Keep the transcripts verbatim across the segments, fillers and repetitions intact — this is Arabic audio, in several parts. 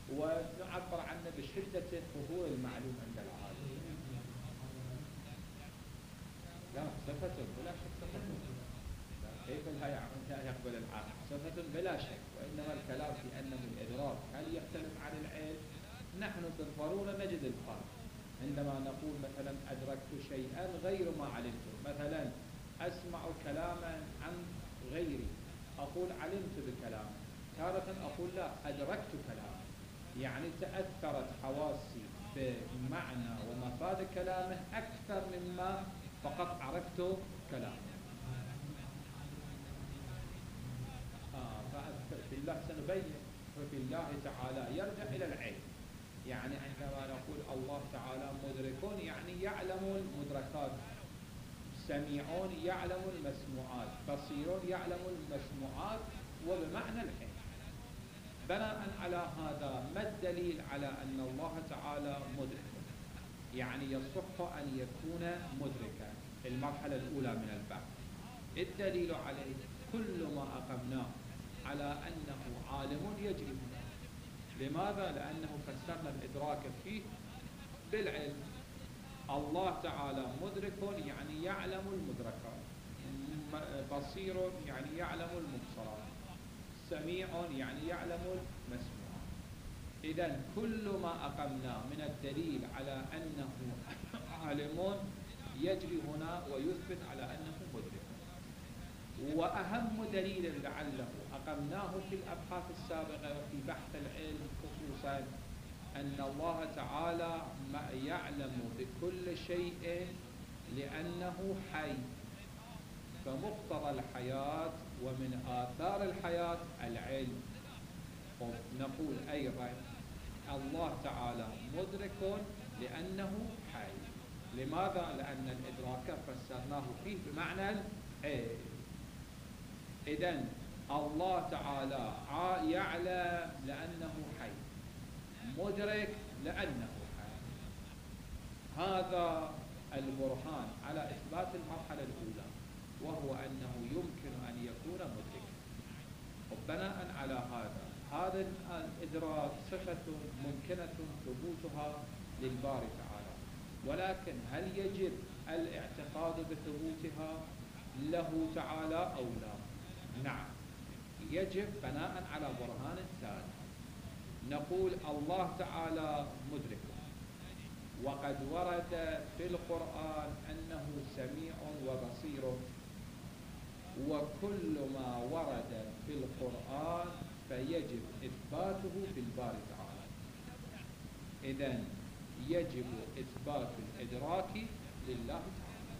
ونعبر عنه بشدة ظهور المعلوم عند العالم. لا صفة بلا شك صفة، كيف لا يقبل العقل صفة بلا شك، وإنما الكلام في أنه الإدراك هل يختلف عن العلم؟ نحن بالضرورة نجد الفرق عندما نقول مثلا أدركت شيئا غير ما علمته. مثلا أسمع كلاما عن غيري أقول علمت بكلامه، تارة أقول لا أدركت كلامه، يعني تأثرت حواسي بمعنى ومفاد كلامه أكثر مما فقط عرفت كلامه. آه ففي الله سنبين، ففي الله تعالى يرجع إلى العلم. يعني عندما نقول الله تعالى مدركون يعني يعلم المدركات، سميعون يعلم المسموعات، بصيرون يعلم المسموعات، وبمعنى العلم. بناء على هذا ما الدليل على أن الله تعالى مدرك؟ يعني يصح أن يكون مدركا، المرحلة الأولى من البحث. الدليل عليه كل ما أقمناه على أنه عالم يجري هنا. لماذا؟ لأنه فسرنا الإدراك فيه بالعلم. الله تعالى مدرك يعني يعلم المدركات، بصير يعني يعلم المبصرات، سميع يعني يعلم المسموعات. إذن كل ما أقمنا من الدليل على أنه عالم يجري هنا ويثبت على أنه مدرك. وأهم دليل لعله أقمناه في الأبحاث السابقة وفي بحث العلم خصوصا أن الله تعالى يعلم بكل شيء لأنه حي، فمقتضى الحياة ومن آثار الحياة العلم. نقول أيضا الله تعالى مدرك لأنه حي. لماذا؟ لأن الإدراك فسرناه فيه بمعنى العلم. إذن الله تعالى يعلم لأنه حي، مدرك لأنه حي. هذا البرهان على إثبات المرحلة الأولى، وهو أنه يمكن أن يكون مدركا. وبناء على هذا هذا الإدراك صفة ممكنة ثبوتها للباري تعالى، ولكن هل يجب الاعتقاد بثبوتها له تعالى أو لا؟ نعم يجب، بناء على برهان ثاني. نقول الله تعالى مدرك، وقد ورد في القرآن أنه سميع وبصير، وكل ما ورد في القرآن فيجب إثباته في الباري تعالى. إذن يجب إثبات الإدراك لله تعالى.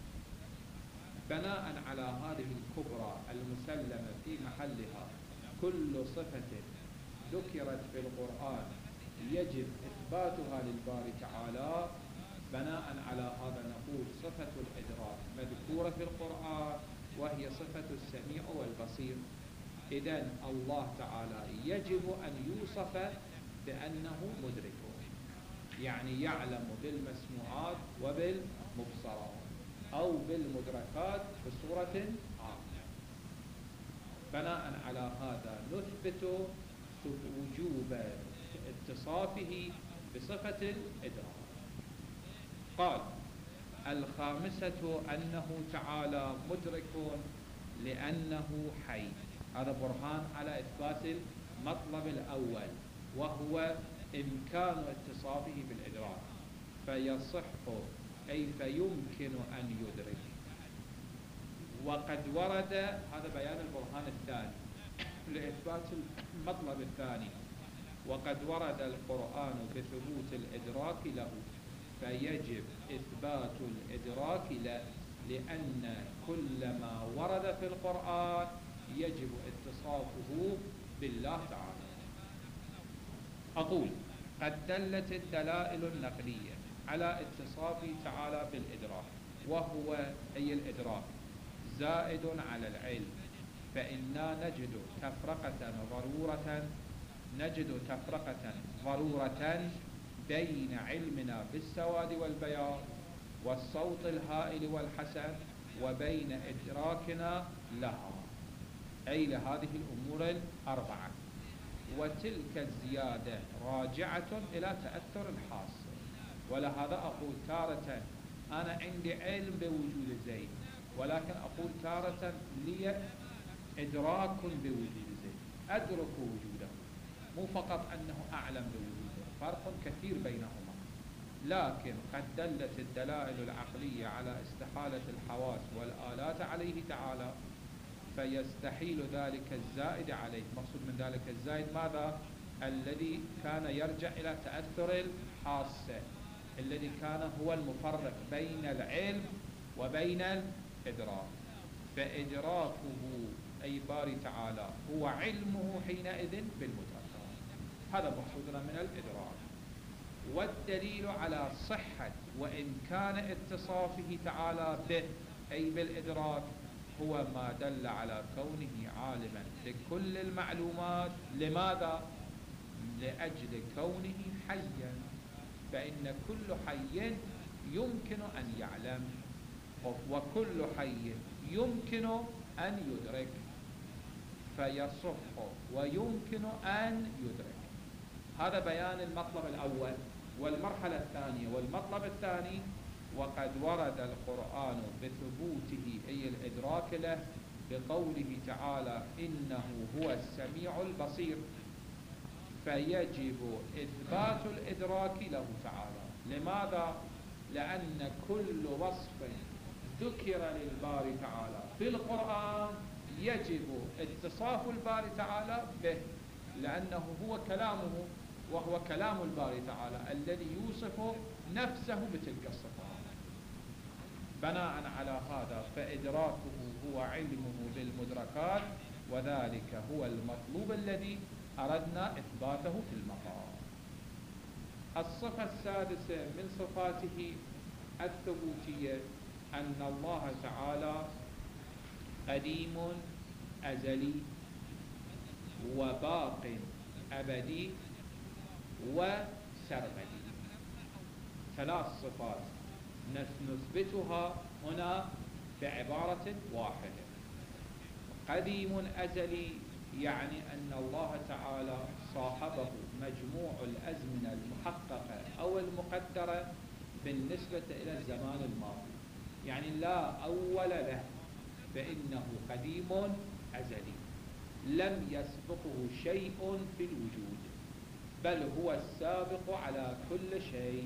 بناء على هذه الكبرى المسلمة في محلها، كل صفة ذكرت في القرآن يجب إثباتها للباري تعالى. بناء على هذا نقول صفة الإدراك مذكورة في القرآن وهي صفة السميع والبصير. إذن الله تعالى يجب أن يوصف بأنه مدرك، يعني يعلم بالمسموعات وبالمبصرات أو بالمدركات بصورة عامة. بناء على هذا نثبت وجوب اتصافه بصفة الإدراك. قال الخامسة أنه تعالى مدرك لأنه حي. هذا برهان على إثبات المطلب الأول، وهو إمكان اتصافه بالإدراك، فيصح أي فيمكن أن يدرك. وقد ورد، هذا بيان البرهان الثاني لإثبات المطلب الثاني، وقد ورد القرآن بثبوت الإدراك له، فيجب إثبات الإدراك له، لأن كل ما ورد في القرآن يجب اتصافه بالله تعالى. أقول قد دلت الدلائل النقلية على اتصافه تعالى بالإدراك، وهو أي الإدراك زائد على العلم، فإنا نجد تفرقة ضرورة نجد تفرقة ضرورة بين علمنا بالسواد والبياض والصوت الهائل والحسن وبين إدراكنا لها، أي لهذه الأمور الأربعة. وتلك الزيادة راجعة إلى تأثر الحاصل. ولهذا أقول تارة أنا عندي علم بوجود زيد، ولكن أقول تارة لي إدراك بوجود زيد، أدرك وجوده، مو فقط أنه أعلم بوجوده، فرق كثير بينهما. لكن قد دلت الدلائل العقلية على استحالة الحواس والآلات عليه تعالى، فيستحيل ذلك الزائد عليه. مقصود من ذلك الزائد ماذا؟ الذي كان يرجع إلى تأثر الحاسة، الذي كان هو المفرق بين العلم وبين الإدراك. فإدراكه أي باري تعالى هو علمه حينئذ بالمتأخر، هذا مقصودنا من الإدراك. والدليل على صحة وإمكان اتصافه تعالى به أي بالإدراك هو ما دل على كونه عالما بكل المعلومات. لماذا؟ لأجل كونه حيا، فإن كل حي يمكن أن يعلم، وكل حي يمكن أن يدرك، فيصح ويمكن أن يدرك. هذا بيان المطلب الأول. والمرحلة الثانية والمطلب الثاني، وقد ورد القرآن بثبوته أي الإدراك له بقوله تعالى إنه هو السميع البصير، فيجب إثبات الإدراك له تعالى. لماذا؟ لأن كل وصف ذكر للباري تعالى في القرآن يجب اتصاف الباري تعالى به، لأنه هو كلامه، وهو كلام الباري تعالى الذي يوصف نفسه بتلك الصفات. بناء على هذا فإدراكه هو علمه بالمدركات، وذلك هو المطلوب الذي أردنا إثباته في المقام. الصفة السادسة من صفاته الثبوتية أن الله تعالى قديم أزلي وباق أبدي وسرمدي. ثلاث صفات نثبتها هنا بعبارة واحدة. قديم أزلي يعني أن الله تعالى صاحبه مجموع الأزمنة المحققة أو المقدرة بالنسبة إلى الزمان الماضي، يعني لا أول له، فإنه قديم أزلي لم يسبقه شيء في الوجود، بل هو السابق على كل شيء.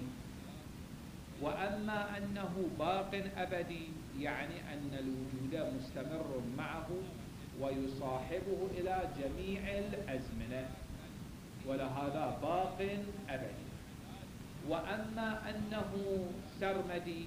وأما أنه باق أبدي يعني أن الوجود مستمر معه ويصاحبه إلى جميع الأزمنة، ولهذا باق أبدي. وأما أنه سرمدي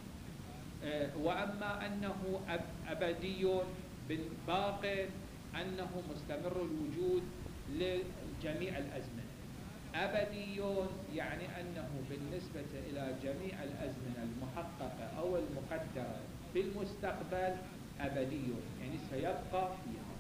وأما أنه أبدي باق أنه مستمر الوجود لجميع الأزمنة. أبدي يعني أنه بالنسبة إلى جميع الأزمنة المحققة أو المقدرة في المستقبل أبدي يعني سيبقى فيها.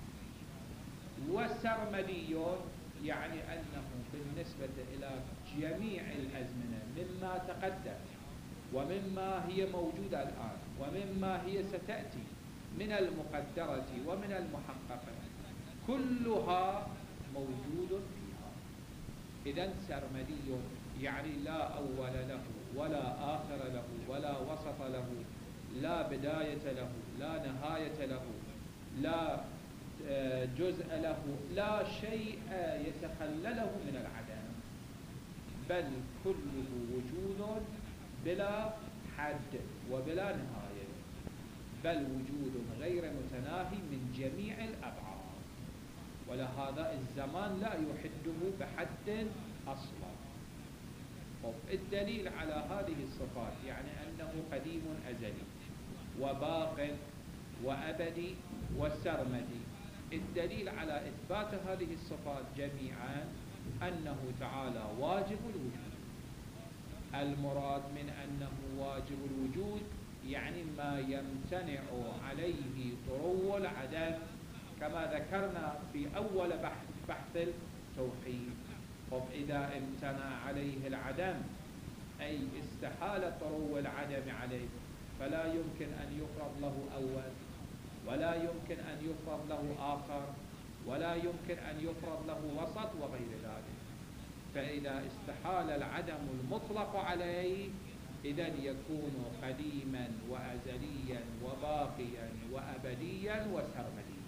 وسرمدي يعني أنه بالنسبة إلى جميع الأزمنة مما تقدم ومما هي موجودة الآن ومما هي ستأتي من المقدرة ومن المحققة كلها موجود فيها. إذن سرمدي يعني لا أول له ولا آخر له ولا وسط له، لا بداية له لا نهاية له، لا جزء له، لا شيء يتخلله من العدم، بل كله وجود بلا حد وبلا نهاية، بل وجود غير متناهي من جميع الأبعاد. ولهذا الزمان لا يحده بحد أصلا. الدليل على هذه الصفات يعني أنه قديم أزلي وباق وأبدي وسرمدي. الدليل على إثبات هذه الصفات جميعا أنه تعالى واجب الوجود. المراد من أنه واجب الوجود يعني ما يمتنع عليه طرو العدم، كما ذكرنا في أول بحث بحث التوحيد. إذا امتنع عليه العدم أي استحال طرو العدم عليه، فلا يمكن أن يفرض له أول ولا يمكن أن يفرض له آخر ولا يمكن أن يفرض له وسط وغير ذلك. فإذا استحال العدم المطلق عليه إذن يكون قديما وأزليا وباقيا وأبديا وسرمديا.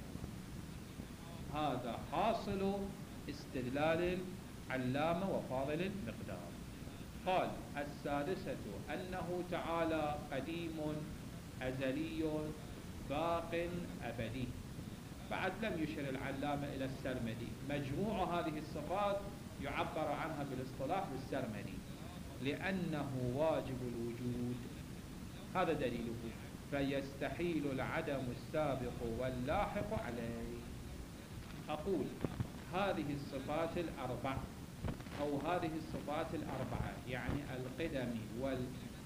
هذا حاصل استدلال العلامة وفاضل المقدار. قال: السادسة أنه تعالى قديم أزلي باق أبدي. بعد لم يشر العلامة إلى السرمدي. مجموع هذه الصفات يعبر عنها بالاصطلاح بالسرمدي لأنه واجب الوجود. هذا دليله. فيستحيل العدم السابق واللاحق عليه. أقول هذه الصفات الأربع أو هذه الصفات الأربعة، يعني القدم وال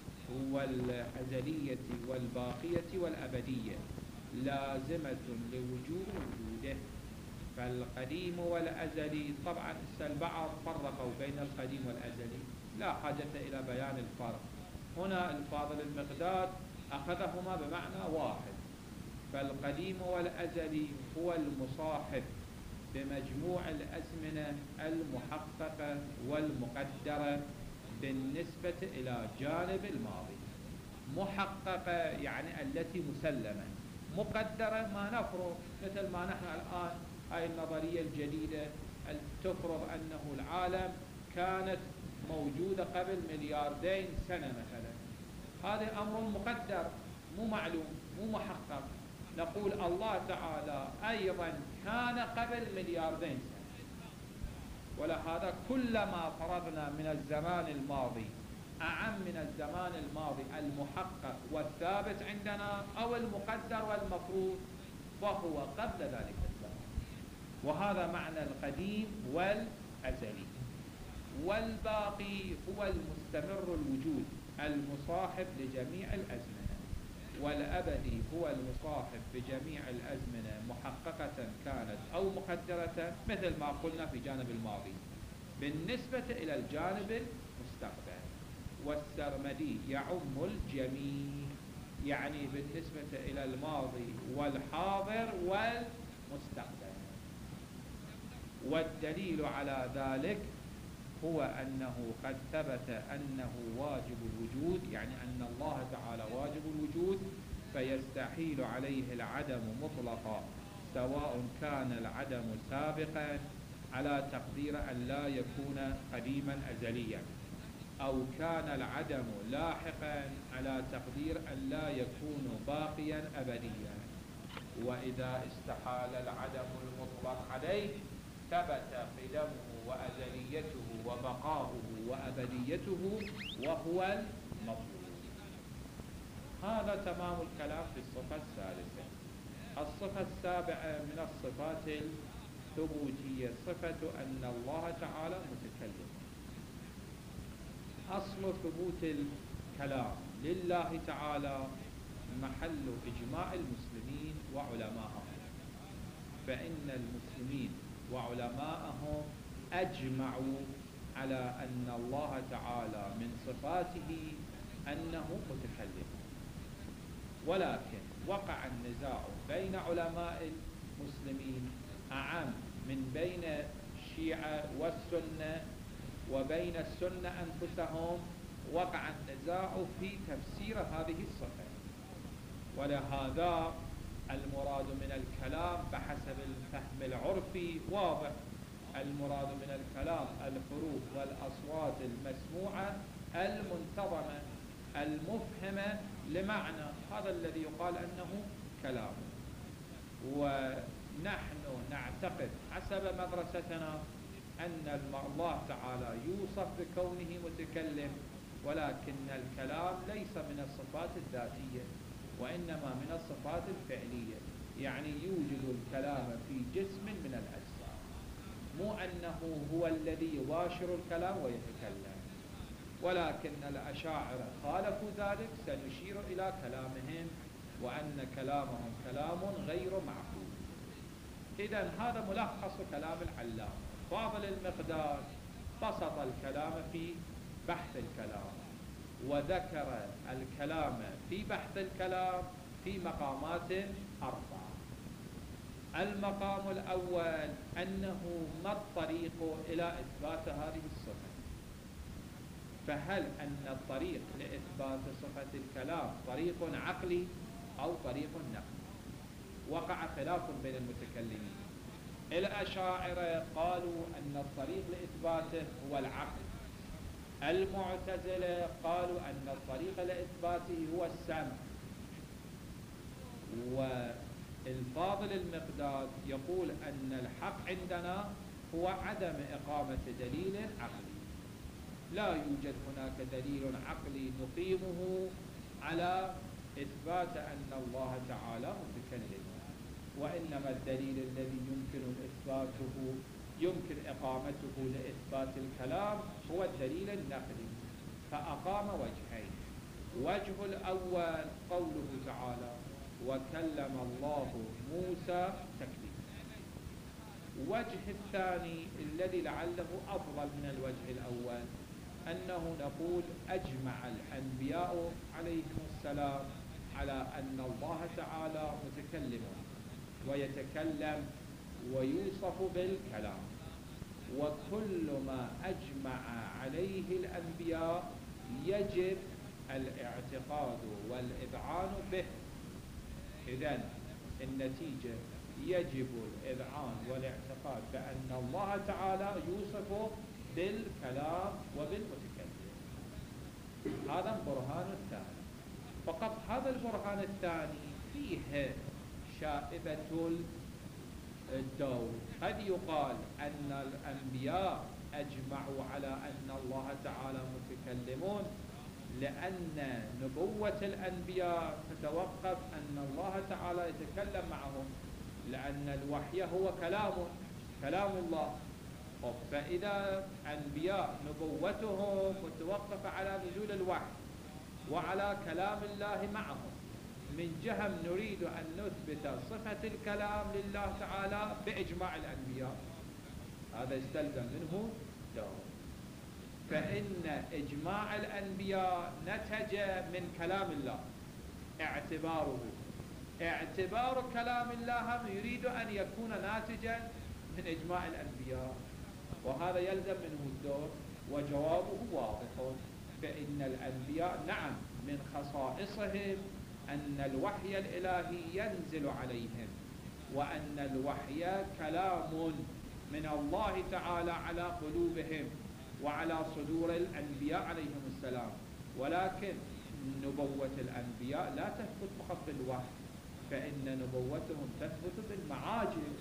والأزلية والباقية والأبدية، لازمة لوجود وجوده. فالقديم والأزلي، طبعا البعض فرقوا بين القديم والأزلي، لا حاجة إلى بيان الفرق. هنا الفاضل المقداد أخذهما بمعنى واحد. فالقديم والأزلي هو المصاحب بمجموع الأزمنة المحققة والمقدرة بالنسبة إلى جانب الماضي. محققة يعني التي مسلمة، مقدرة ما نفرض، مثل ما نحن الآن هاي النظرية الجديدة تفرض أنه العالم كانت موجودة قبل ملياردين سنة مثلا. هذا أمر مقدر مو معلوم مو محقق. نقول الله تعالى أيضا كان قبل ملياردين سنة، ولهذا كلما فرضنا من الزمان الماضي أعم من الزمان الماضي المحقق والثابت عندنا أو المقدر والمفروض، فهو قبل ذلك الزمان. وهذا معنى القديم والأزلي. والباقي هو المستمر الوجود المصاحب لجميع الأزمنة. والأبدي هو المصاحب بجميع الأزمنة محققة كانت أو مقدرة، مثل ما قلنا في جانب الماضي بالنسبة إلى الجانب المستقبل. والسرمدي يعم الجميع، يعني بالنسبة إلى الماضي والحاضر والمستقبل. والدليل على ذلك هو أنه قد ثبت أنه واجب الوجود، يعني أن الله تعالى واجب الوجود، فيستحيل عليه العدم مطلقا، سواء كان العدم سابقا على تقدير أن لا يكون قديما أزليا، أو كان العدم لاحقا على تقدير أن لا يكون باقيا أبديا. وإذا استحال العدم المطلق عليه ثبت قدمه وأزليته وبقاؤه وأبديته وهو المطلوب. هذا تمام الكلام في الصفة الثالثة. الصفة السابعة من الصفات الثبوتية صفة أن الله تعالى متكلم. أصل ثبوت الكلام لله تعالى محل إجماع المسلمين وعلمائهم، فإن المسلمين وعلماءهم أجمعوا على أن الله تعالى من صفاته أنه متكلم. ولكن وقع النزاع بين علماء المسلمين أعم من بين الشيعة والسنة وبين السنة أنفسهم. وقع النزاع في تفسير هذه الصفة، ولهذا المراد من الكلام بحسب الفهم العرفي واضح. المراد من الكلام الحروف والأصوات المسموعة المنتظمة المفهمة لمعنى، هذا الذي يقال أنه كلام. ونحن نعتقد حسب مدرستنا أن الله تعالى يوصف بكونه متكلم، ولكن الكلام ليس من الصفات الذاتية وإنما من الصفات الفعلية، يعني يوجد الكلام في جسم من الأجسام، مو أنه هو الذي يباشر الكلام ويتكلم. ولكن الأشاعرة خالفوا ذلك، سنشير إلى كلامهم وأن كلامهم كلام غير معقول. إذن هذا ملخص كلام العلامة. فاضل المقداد بسط الكلام في بحث الكلام، وذكر الكلام في بحث الكلام في مقامات أربعة. المقام الأول أنه ما الطريق إلى إثبات هذه الصفة؟ فهل أن الطريق لإثبات صفة الكلام طريق عقلي أو طريق نقلي؟ وقع خلاف بين المتكلمين. الأشاعرة قالوا أن الطريق لإثباته هو العقل، المعتزلة قالوا أن الطريق لإثباته هو السمع، والفاضل المقداد يقول أن الحق عندنا هو عدم إقامة دليل عقلي. لا يوجد هناك دليل عقلي نقيمه على إثبات أن الله تعالى متكلم، وإنما الدليل الذي يمكن إثباته يمكن إقامته لإثبات الكلام هو الدليل النقلي. فأقام وجهين: وجه الأول قوله تعالى وكلم الله موسى تكليما. وجه الثاني الذي لعله أفضل من الوجه الأول أنه نقول أجمع الأنبياء عليهم السلام على أن الله تعالى متكلم ويتكلم ويوصف بالكلام، وكل ما أجمع عليه الأنبياء يجب الاعتقاد والإذعان به. إذن النتيجة يجب الإذعان والاعتقاد بأن الله تعالى يوصف بالكلام وبالمتكلم. هذا البرهان الثاني. فقط هذا البرهان الثاني فيه شائبة الدور. قد يقال أن الأنبياء أجمعوا على أن الله تعالى متكلمون لأن نبوة الأنبياء تتوقف أن الله تعالى يتكلم معهم، لأن الوحي هو كلام كلام الله. فإذا أنبياء نبوتهم متوقفة على نزول الوحي وعلى كلام الله معهم، من جهة نريد أن نثبت صفة الكلام لله تعالى بإجماع الأنبياء، هذا يستلزم منه دور. فإن إجماع الأنبياء نتج من كلام الله، اعتباره اعتبار كلام الله يريد أن يكون ناتجا من إجماع الأنبياء، وهذا يلزم منه الدور. وجوابه واضح، فإن الأنبياء نعم من خصائصهم أن الوحي الإلهي ينزل عليهم، وأن الوحي كلام من الله تعالى على قلوبهم وعلى صدور الأنبياء عليهم السلام. ولكن نبوة الأنبياء لا تثبت فقط بالوحي، فإن نبوتهم تثبت بالمعاجز،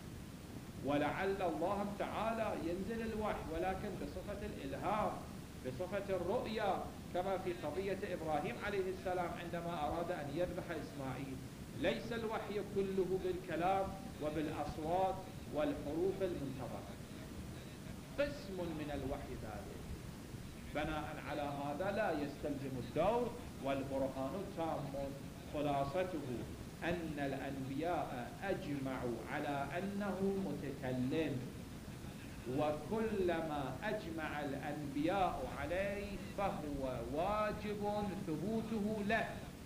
ولعل الله تعالى ينزل الوحي ولكن بصفة الإلهام، بصفة الرؤيا، كما في قضية إبراهيم عليه السلام عندما أراد أن يذبح إسماعيل. ليس الوحي كله بالكلام وبالأصوات والحروف المنتظرة، قسم من الوحي ذلك. بناء على هذا لا يستلزم الدور، والبرهان تام. خلاصته أن الأنبياء أجمعوا على أنه متكلم، وكلما أجمع الأنبياء عليه فهو واجب ثبوته له،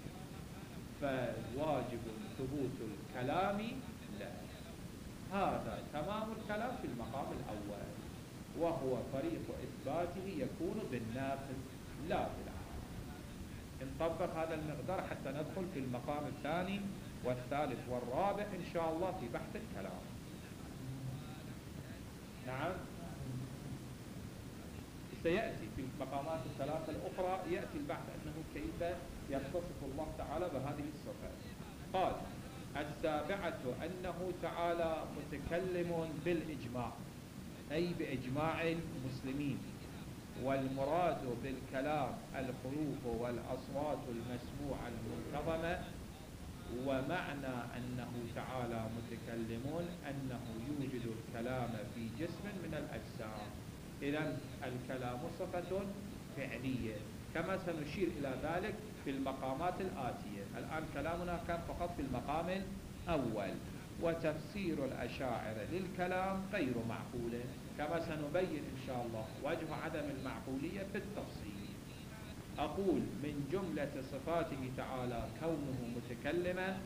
فواجب ثبوت الكلام له. هذا تمام الكلام في المقام الأول، وهو طريق إثباته يكون بالناقص لا بالعام. نطبق هذا المقدار حتى ندخل في المقام الثاني والثالث والرابع إن شاء الله في بحث الكلام. نعم، سيأتي في المقامات الثلاثة الأخرى يأتي البحث أنه كيف يتصف الله تعالى بهذه الصفات. قال السابعة أنه تعالى متكلم بالإجماع، أي بإجماع المسلمين، والمراد بالكلام الحروف والأصوات المسموعة المنتظمة. ومعنى أنه تعالى متكلمون أنه يوجد الكلام في جسم من الأجسام. إذن الكلام صفة فعلية، كما سنشير إلى ذلك في المقامات الآتية. الآن كلامنا كان فقط في المقام الأول. وتفسير الأشاعرة للكلام غير معقول، كما سنبين إن شاء الله وجه عدم المعقولية في التفصيل. أقول من جملة صفاته تعالى كونه متكلما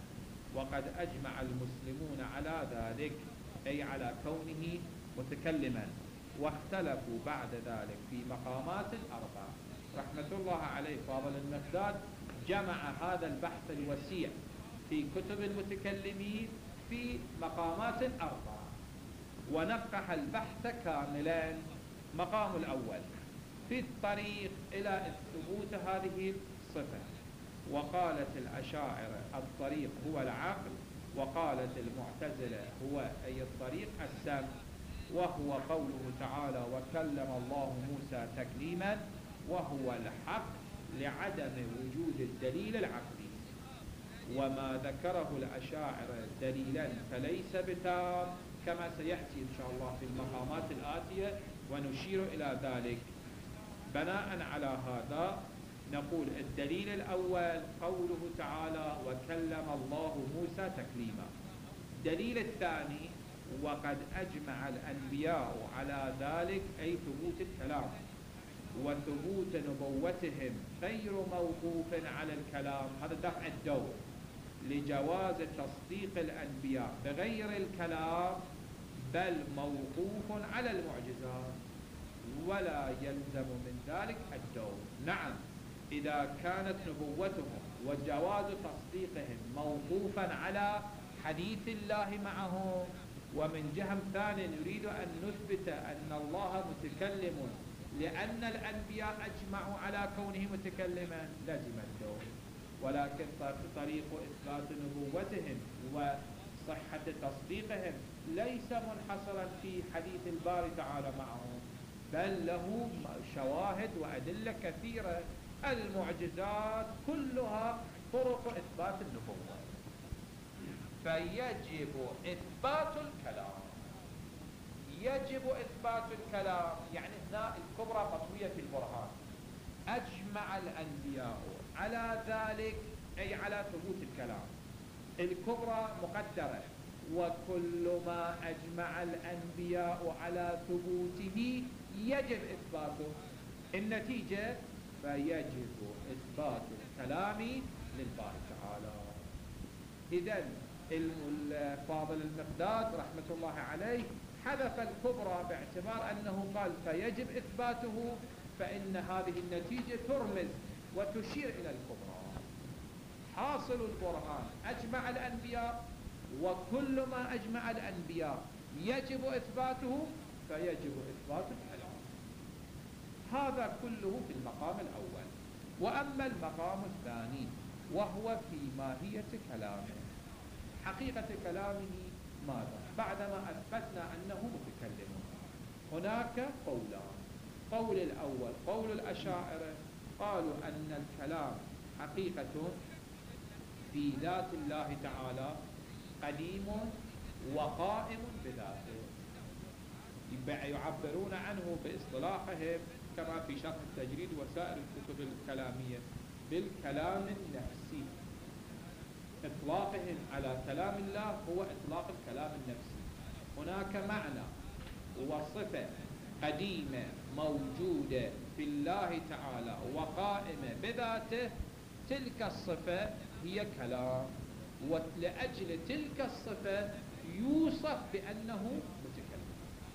وقد أجمع المسلمون على ذلك، أي على كونه متكلما، واختلفوا بعد ذلك في مقامات أربعة. رحمة الله عليه فاضل المقداد جمع هذا البحث الوسيع في كتب المتكلمين في مقامات أربعة، ونقح البحث كاملا. مقام الأول في الطريق إلى ثبوت هذه الصفة، وقالت الأشاعرة الطريق هو العقل، وقالت المعتزلة هو أي الطريق السمع، وهو قوله تعالى وكلم الله موسى تكليما، وهو الحق لعدم وجود الدليل العقلي. وما ذكره الأشاعرة دليلا فليس بتام، كما سيأتي إن شاء الله في المقامات الآتية ونشير إلى ذلك. بناء على هذا نقول الدليل الأول قوله تعالى وكلم الله موسى تكليما. الدليل الثاني وقد أجمع الأنبياء على ذلك، أي ثبوت الكلام وثبوت نبوتهم غير موقوف على الكلام، هذا دفع الدور لجواز تصديق الأنبياء بغير الكلام، بل موقوف على المعجزات، ولا يلزم من ذلك الدور. نعم، إذا كانت نبوتهم وجواز تصديقهم موقوفا على حديث الله معهم، ومن جهة ثانية نريد أن نثبت أن الله متكلم لأن الأنبياء أجمعوا على كونه متكلما، لزم الدور. ولكن طريق إثبات نبوتهم وصحة تصديقهم ليس منحصرا في حديث الباري تعالى معهم، بل له شواهد وأدلة كثيرة. المعجزات كلها طرق إثبات النبوة، فيجب إثبات الكلام. يجب إثبات الكلام يعني هنا الكبرى مطوية في البرهان. أجمع الأنبياء على ذلك، أي على ثبوت الكلام. الكبرى مقدرة، وكل ما أجمع الأنبياء على ثبوته يجب إثباته. النتيجة فيجب إثبات الكلام للباري تعالى. إذن الفاضل المقداد رحمة الله عليه حذف الكبرى باعتبار أنه قال فيجب إثباته، فإن هذه النتيجة ترمز وتشير إلى الكبرى. حاصل البرهان أجمع الأنبياء، وكل ما أجمع الأنبياء يجب إثباته، فيجب إثبات الكلام. هذا كله في المقام الأول. وأما المقام الثاني وهو في ماهية كلامه، حقيقة كلامه ماذا؟ بعدما أثبتنا أنه متكلم، هناك قولان. قول الأول قول الأشاعرة، قالوا أن الكلام حقيقة في ذات الله تعالى قديم وقائم بذاته، يعبرون عنه باصطلاحهم كما في شرح التجريد وسائر الكتب الكلامية بالكلام النفسي. إطلاقهم على كلام الله هو إطلاق الكلام النفسي. هناك معنى وصفة قديمة موجودة في الله تعالى وقائمة بذاته، تلك الصفة هي كلام، ولأجل تلك الصفة يوصف بأنه متكلم.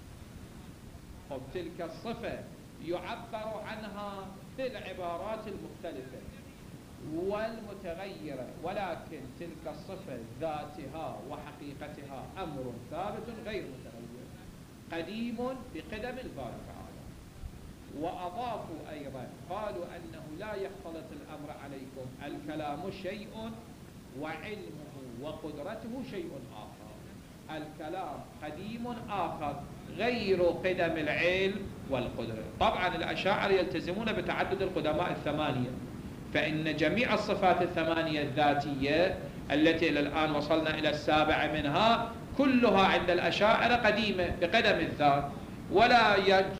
وتلك الصفة يعبر عنها بالعبارات المختلفة والمتغيرة، ولكن تلك الصفة ذاتها وحقيقتها أمر ثابت غير متغير قديم بقدم الباري تعالى. وأضافوا أيضا قالوا أنه لا يختلط الأمر عليكم، الكلام شيء وعلمه وقدرته شيء آخر. الكلام قديم آخر غير قدم العلم والقدرة. طبعا الأشاعرة يلتزمون بتعدد القدماء الثمانية، فإن جميع الصفات الثمانية الذاتية التي إلى الآن وصلنا إلى السابعة منها كلها عند الأشاعرة قديمة بقدم الذات، ولا